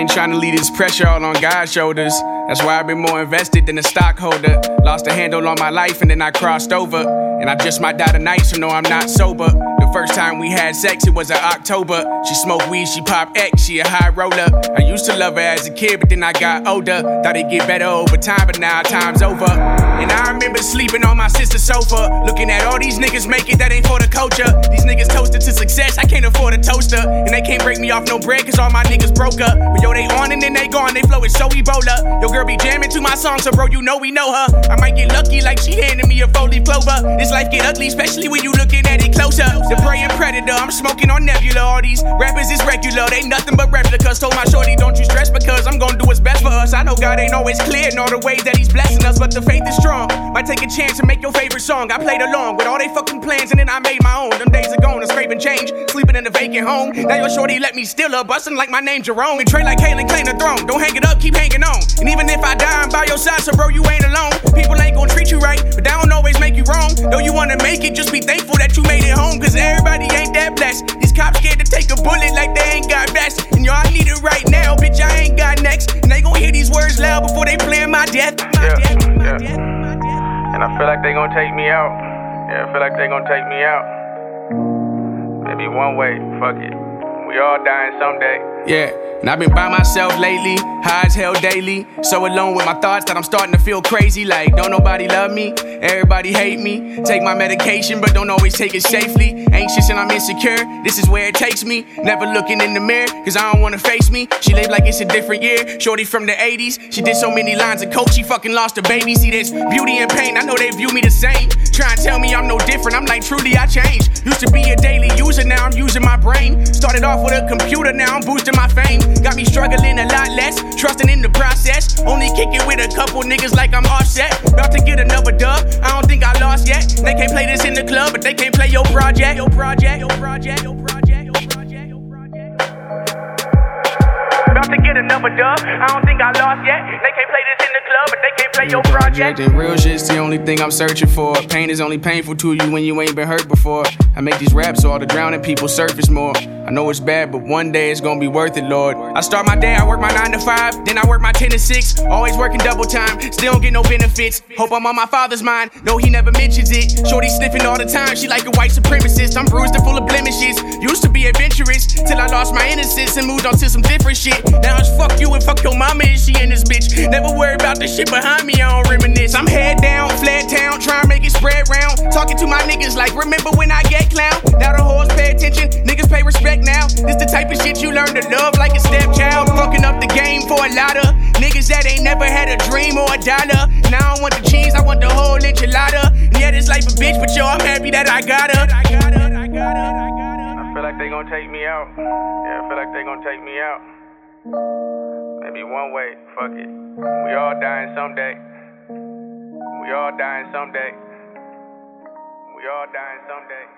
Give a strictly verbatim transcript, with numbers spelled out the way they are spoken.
ain't trying to leave this pressure all on God's shoulders. That's why I've been more invested than a stockholder. Lost a handle on my life and then I crossed over. And I just might die tonight, so no, I'm not sober. The first time we had sex, it was in October. She smoked weed, she pop X, she a high roller. I used to love her as a kid, but then I got older. Thought it'd get better over time, but now time's over. And I remember sleeping on my sister's sofa, looking at all these niggas make it, that ain't for the culture. These niggas toasted to success, I can't afford a toaster. And they can't break me off no bread, cause all my niggas broke up. But yo, they on and then they gone, they flow is so Ebola. Yo, girl be jamming to my song, so bro, you know we know her. I might get lucky like she handed me a four-leaf clover. This life get ugly, especially when you looking at it closer. The praying predator, I'm smoking on Nebula. All these rappers is regular, they nothing but replicas. Told my shorty, don't you stress, because I'm gonna do what's best for us. I know God ain't always clear in all the ways that he's blessing us, but the faith is strong. Might take a chance to make your favorite song. I played along with all they fucking plans, and then I made my own. Them days are gone, I'm scraping change, sleeping in a vacant home. Now your shorty let me steal her, bustin' like my name Jerome. And Trey like Kaylin claim the throne. Don't hang it up, keep hanging on. And even if I die, I'm by your side, so bro, you ain't alone. People ain't gonna treat you right, but that don't always make you wrong. Though you wanna make it, just be thankful that you made it home, cause everybody ain't that blessed. These cops scared to take a bullet like they ain't got best. And y'all need it right now, bitch, I ain't got next. And they gon' hear these words loud before they plan my death. My yeah, death, my yeah. death, my death. And I feel like they gon' take me out. Yeah, I feel like they gon' take me out. Maybe one way, fuck it. We all dying someday. Yeah, and I've been by myself lately, high as hell daily. So alone with my thoughts that I'm starting to feel crazy. Like, don't nobody love me, everybody hate me. Take my medication, but don't always take it safely. Anxious and I'm insecure, this is where it takes me. Never looking in the mirror, cause I don't wanna face me. She lived like it's a different year, shorty from the eighties. She did so many lines of coke, she fucking lost her baby. See, there's beauty and pain, I know they view me the same. Try and tell me I'm no different, I'm like, truly I changed. Used to be a daily user, now I'm using my brain. Started off with a computer, now I'm boosting my fame. Got me struggling a lot less, trusting in the process. Only kicking with a couple niggas like I'm Offset. About to get another dub, I don't think I lost yet. They can't play this in the club, but they can't play your project. Your project, your project, your project, your project, your project. About to get another dub, I don't think I lost yet. They can't play this in the club, but they can't play your project. And real shit's the only thing I'm searching for. Pain is only painful to you when you ain't been hurt before. I make these raps so all the drowning people surface more. I know it's bad, but one day it's gonna be worth it, Lord. I start my day, I work my nine to five, then I work my ten to six. Always working double time, still don't get no benefits. Hope I'm on my father's mind, no, he never mentions it. Shorty sniffing all the time, she like a white supremacist. I'm bruised and full of blemishes, used to be adventurous, till I lost my innocence and moved on to some different shit. Now it's fuck you and fuck your mama, is she in this bitch? Never worry about the shit behind me, I don't reminisce. I'm head down, flat town, trying to make it spread round. Talking to my niggas like, remember when I get clown? Now the hoes pay attention, niggas pay respect now. This the type of shit you learn to love like a stepchild. Fucking up the game for a lot of niggas that ain't never had a dream or a dollar. Now I don't want the cheese, I want the whole enchilada. And yeah, this life a bitch, but yo, I'm happy that I got her. I got her, I got her, I got her. I feel like they gon' take me out. Yeah, I feel like they gon' take me out. Maybe one way, fuck it. We all dying someday. We all dying someday. We all dying someday.